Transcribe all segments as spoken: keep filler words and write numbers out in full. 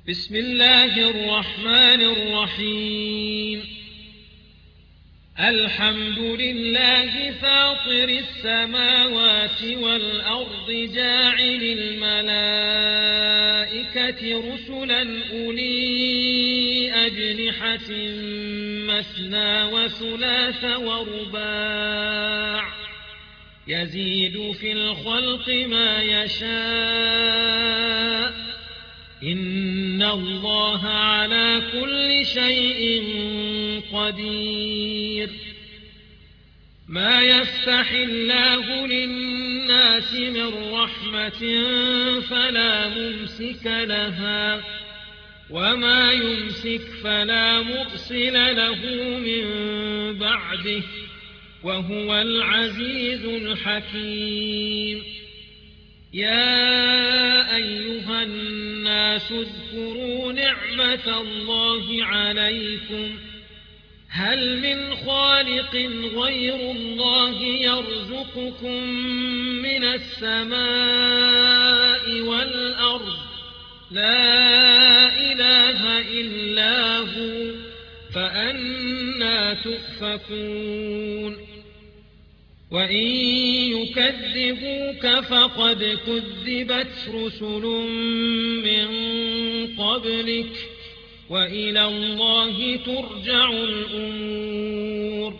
بسم الله الرحمن الرحيم الحمد لله فاطر السماوات والأرض جاعل الملائكة رسلا أولي أجنحة مثنى وثلاث ورباع يزيد في الخلق ما يشاء إن الله على كل شيء قدير ما يفتح الله للناس من رحمة فلا ممسك لها وما يمسك فلا مرسل له من بعده وهو العزيز الحكيم يا أيها الناس اذكروا نعمة الله عليكم هل من خالق غير الله يرزقكم من السماء والأرض لا إله إلا هو فأنى تؤفكون وإن يكذبوك فقد كذبت رسل من قبلك وإلى الله ترجع الأمور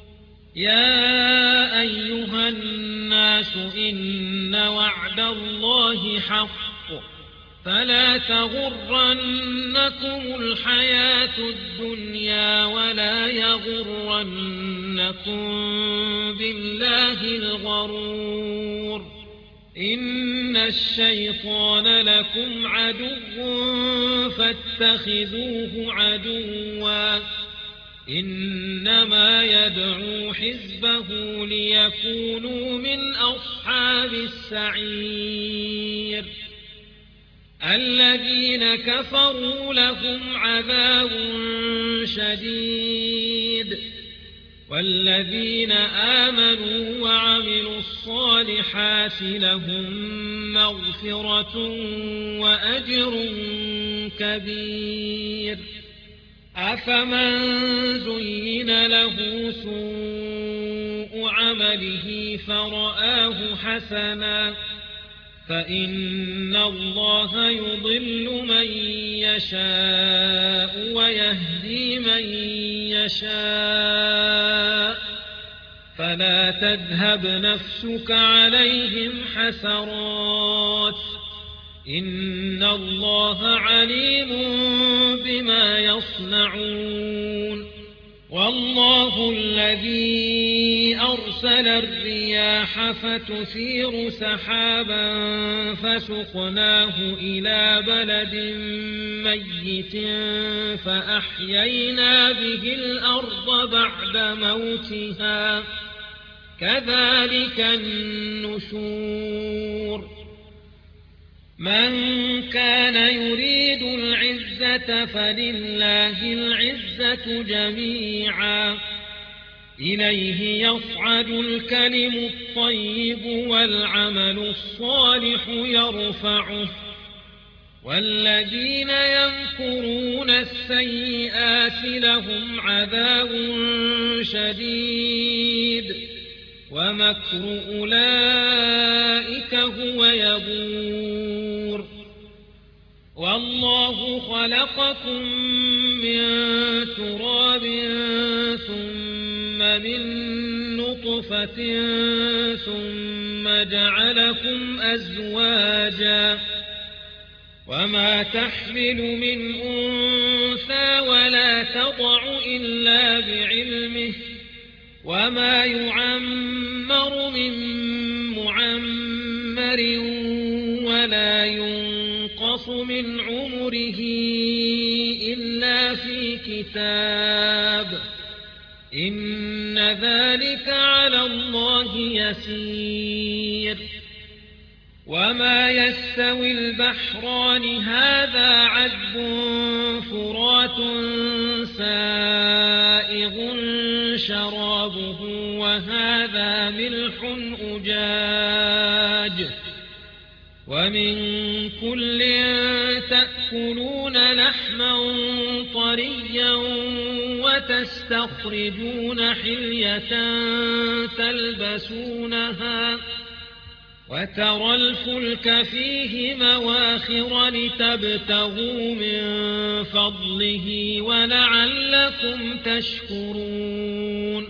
يا أيها الناس إن وعد الله حق فلا تغرنكم الحياة الدنيا ولا يغرنكم بالله الغرور إن الشيطان لكم عدو فاتخذوه عدوا إنما يدعو حزبه ليكونوا من أصحاب السعير الذين كفروا لهم عذاب شديد والذين آمنوا وعملوا الصالحات لهم مغفرة وأجر كبير أفمن زين له سوء عمله فرآه حسنا فإن الله يضل من يشاء ويهدي من يشاء فلا تذهب نفسك عليهم حسرات إن الله عليم بما يصنعون والله الذي أرسل الرياح فتثير سحابا فسقناه إلى بلد ميت فأحيينا به الأرض بعد موتها كذلك النشور من كان يريد العزة فلله العزة جميعا إليه يصعد الكلم الطيب والعمل الصالح يرفعه والذين يمكرون السيئات لهم عذاب شديد ومكر أولئك هو يبور والله خلقكم من تراب ثم من نطفة ثم جعلكم أزواجا وما تحمل من أنثى ولا تضع إلا بعلمه وما يعمر من معمر ولا ينقص من عمره إلا في كتاب إن ذلك على الله يسير وما يستوي البحران هذا عذب فرات سائغ شرابه وهذا ملح أجاج ومن كل تأكل تأكلون لحما طريا وتستخرجون حلية تلبسونها وترى الفلك فيه مواخر لتبتغوا من فضله ولعلكم تشكرون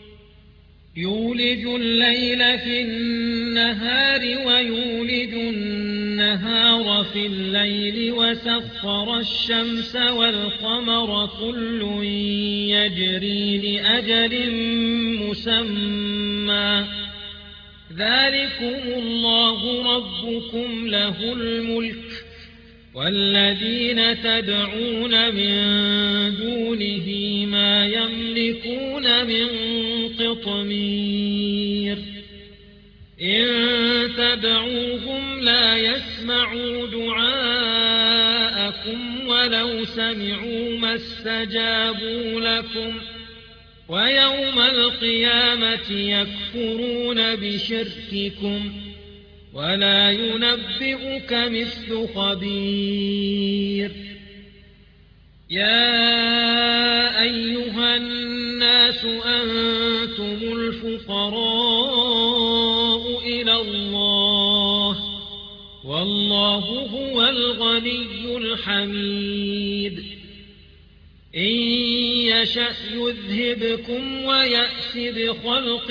يولج الليل في النهار ويولج النهار في الليل وسخر الشمس والقمر كل يجري لأجل مسمى ذلكم الله ربكم له الملك والذين تدعون من دونه ما يملكون من قطمير إن تدعوهم لا يسمعوا دعاءكم ولو سمعوا ما استجابوا لكم ويوم القيامة يكفرون بشرككم ولا ينبئك مثل خبير يا أيها الناس أنتم الفقراء إلى الله والله هو الغني الحميد إن يشأ يذهبكم ويأس بخلق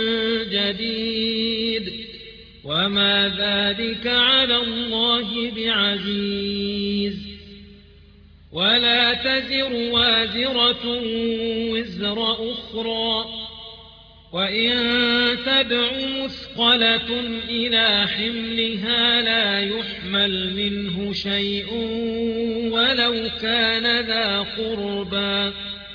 جديد وما ذلك على الله بعزيز ولا تزر وازرة وزر أخرى وإن تدع مثقلة إلى حملها لا يحمل منه شيء ولو كان ذا قربى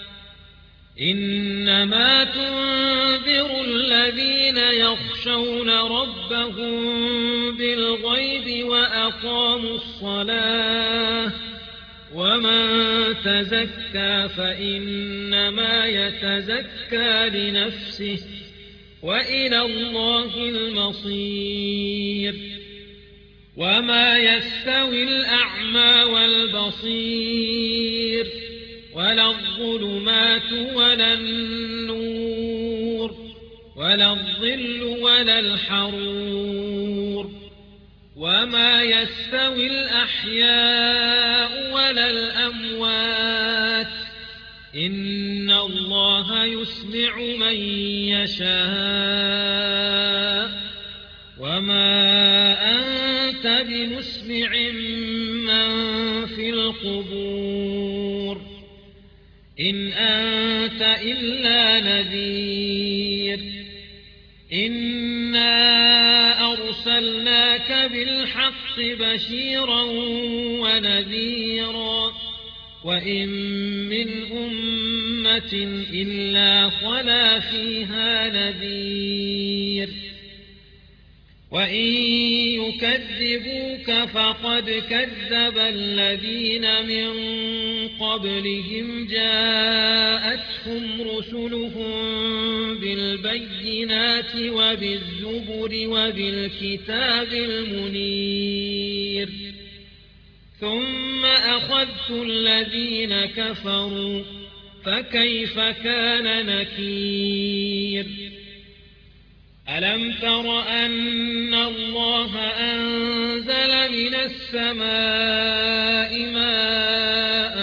إنما تنذر الذين يخشون ربهم بالغيب وأقاموا الصلاة ومن تزكى فإنما يتزكى لنفسه وإلى الله المصير وما يستوي الأعمى والبصير ولا الظلمات ولا النور ولا الظل ولا الحرور وما يستوي الأحياء ولا الأموات إن الله يسمع من يشاء وما أنت بمسمع من في القبور إن أنت إلا نذير إنا أرسلناك بالحق بشيرا ونذيرا وإن من أمة إلا خلا فيها نذير وإن يكذبوك فقد كذب الذين من قبلهم جاءتهم رسلهم بالبينات وبالزبر وبالكتاب المنير ثم أخذت الذين كفروا فكيف كان نكير ألم تر أن الله أنزل من السماء ماء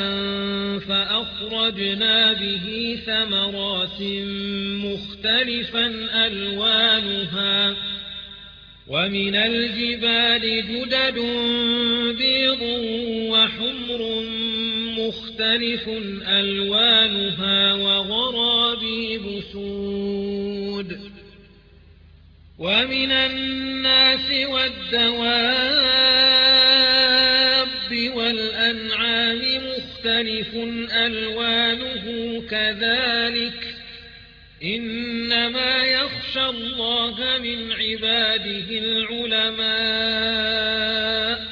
فأخرجنا به ثمرات مختلفا ألوانها ومن الجبال جدد بيض وحمر مختلف ألوانها وغرابيب سود ومن الناس والدواب والأنعام مختلف ألوانه كذلك إنما يخشى الله من عباده العلماء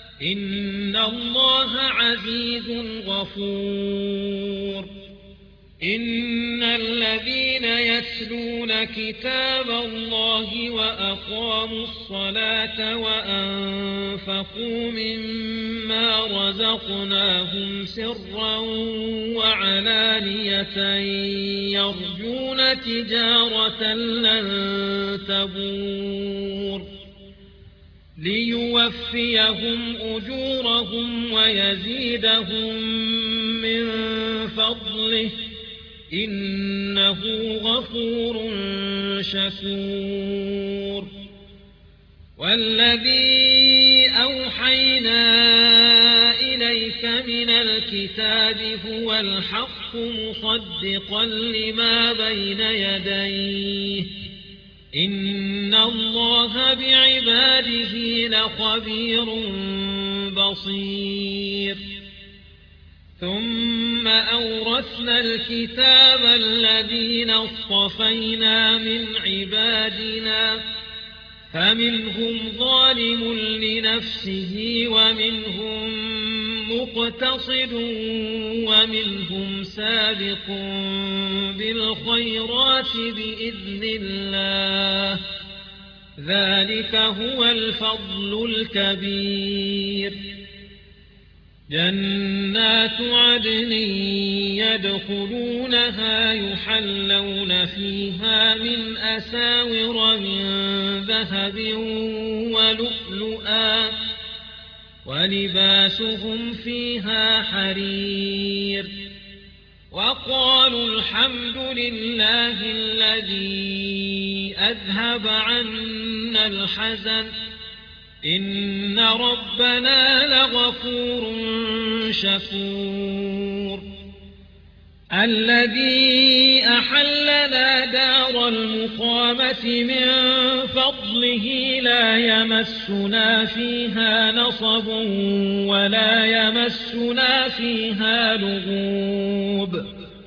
إن الله عزيز غفور إن الذين يتلون كتاب الله وأقاموا الصلاة وأنفقوا مما رزقناهم سرا وعلانية يرجون تجارة لن تبور ليوفيهم أجورهم ويزيدهم من فضله إنه غفور شكور والذي أوحينا إليك من الكتاب هو الحق مصدقا لما بين يديه إن الله بعباده لخبير بصير ثم أورثنا الكتاب الذين اصطفينا من عبادنا فمنهم ظالم لنفسه ومنهم مقتصد ومنهم سابق بالخيرات بإذن الله ذلك هو الفضل الكبير جنات عدن يدخلونها يحلون فيها من أساور من ذهب ولؤلؤا ولباسهم فيها حرير وقالوا الحمد لله الذي أذهب عنا الحزن إن ربنا لغفور شكور الذي أحلنا دار المقامة من فضله لا يمسنا فيها نصب ولا يمسنا فيها لغوب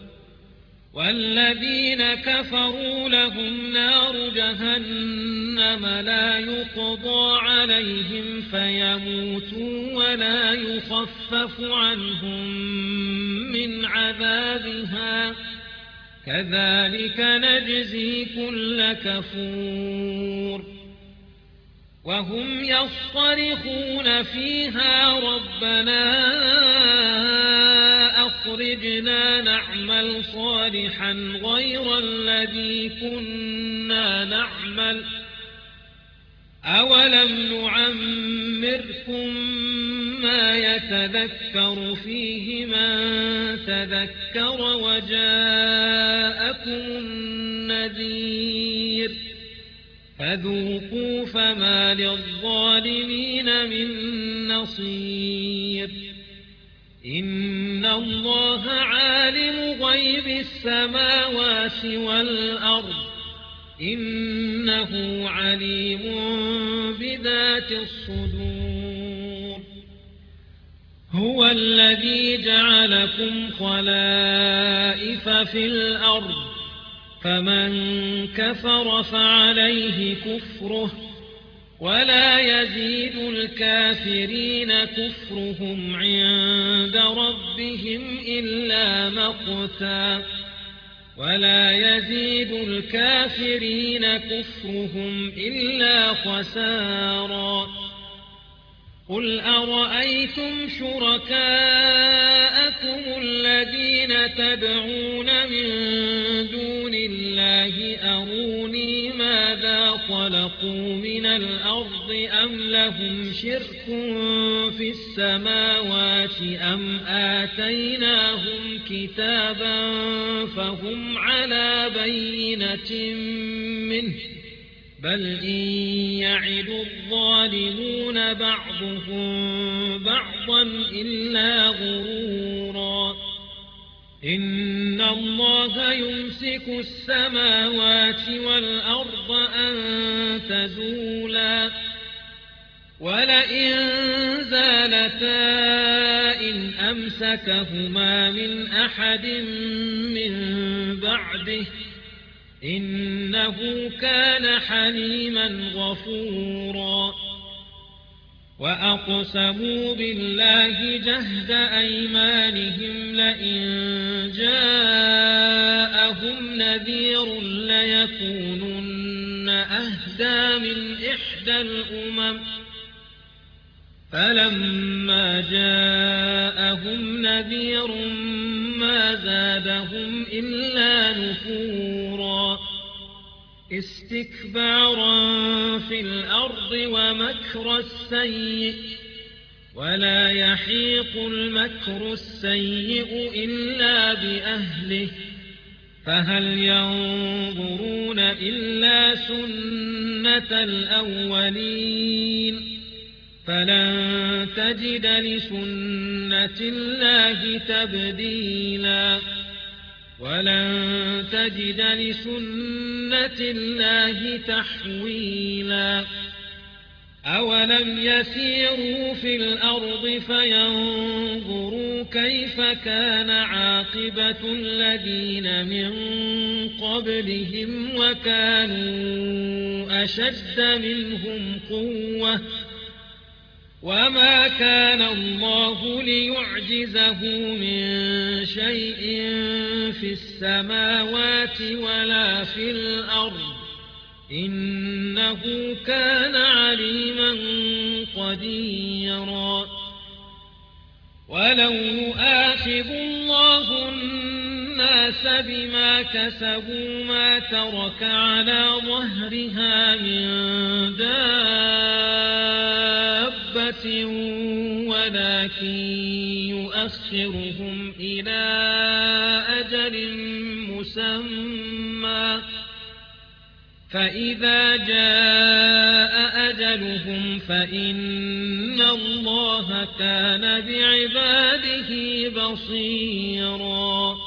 والذين كفروا لهم نار جهنم لا يقضى عليهم فيموتوا ولا يخفف عنهم من عذابها كذلك نجزي كل كفور وهم يصطرخون فيها ربنا أخرجنا نعمل صالحا غير الذي كنا نعمل أولم نعمركم ما يتذكر فيه من تذكر وجاءكم النذير فذوقوا فما للظالمين من نصير إن الله عالم غيب السماوات والأرض إنه عليم بذات الصدور هو الذي جعلكم خلائف في الأرض فمن كفر فعليه كفره ولا يزيد الكافرين كفرهم عند ربهم إلا مقتا ولا يزيد الكافرين كفرهم إلا خسارا قل أرأيتم شركاءكم الذين تدعون من دون الله أروني ماذا خلقوا من الأرض أم لهم شرك في السماوات أم آتيناهم كتابا فهم على بينة منه بل إن يعد الظالمون بعضهم بعضا إلا غرورا إن الله يمسك السماوات والأرض أن تزولا ولئن زالتا إن أمسكهما من أحد من بعده إنه كان حليما غفورا وأقسموا بالله جهد أيمانهم لئن جاءهم نذير ليكونن أهدى من إحدى الأمم فلما جاءهم نذير ما زادهم إلا نفورا استكبارا في الأرض ومكر السيء ولا يحيق المكر السيء إلا بأهله فهل ينظرون إلا سنة الأولين فلن تجد لسنة الله تبديلا ولن تجد لسنة الله تحويلا أولم يسيروا في الأرض فينظروا كيف كان عاقبة الذين من قبلهم وكانوا أشد منهم قوة وما كان الله ليعجزه من شيء في السماوات ولا في الأرض إنه كان عليما قديرا ولو يؤاخذ الله الناس بما كسبوا ما ترك على ظهرها من دابة ولكن يؤخرهم إلى أجل مسمى فإذا جاء أجلهم فإن الله كان بعباده بصيرا